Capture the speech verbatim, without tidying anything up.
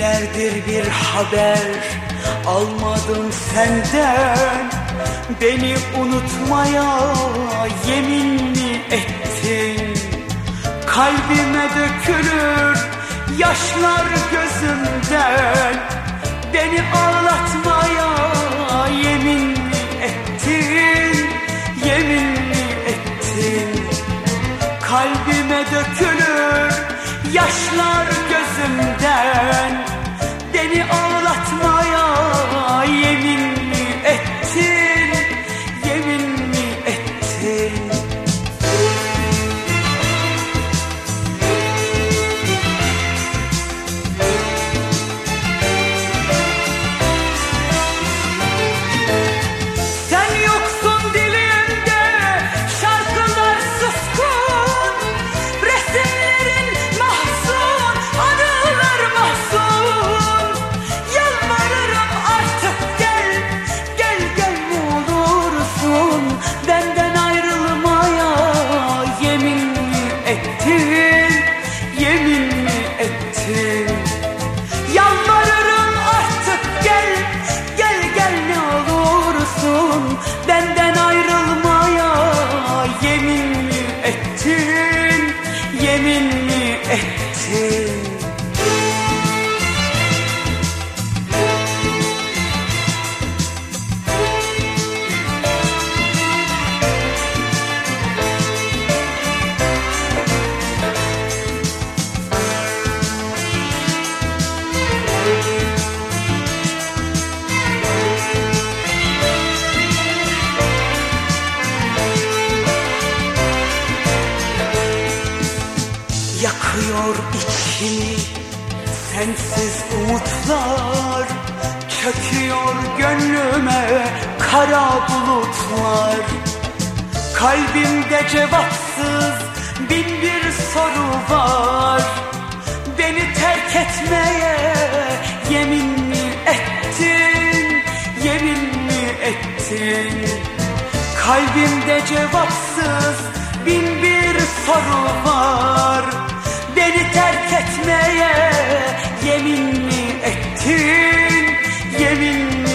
Günlerdir bir haber almadım senden. Beni unutmaya yemin mi ettin? Kalbime dökülür yaşlar gözümden. Beni ağlatmaya yemin mi ettin? Yemin mi ettin? Kalbime dökülür yaşlar gözümden. Beni ağlatmaya yemin mi ettin? Yemin mi ettin? Sen yoksun dilimde, şarkılar suskun, resimlerin mahzun, anılar mahzun. Yalvarırım artık gel, gel gel ne olursun. Benden ayrılmaya yemin mi ettin? Yemin mi ettin? Yalvarırım artık gel, gel gel ne olursun. Benden ayrılmaya yemin mi ettin? Yemin mi ettin? Yakıyor içimi sensiz umutlar. Çöküyor gönlüme kara bulutlar. Kalbimde cevapsız bin bir soru var. Beni terk etmeye yemin mi ettin? Yemin mi ettin? Kalbimde cevapsız bin bir soru var. Beni terk etmeye yemin mi ettin? Yemin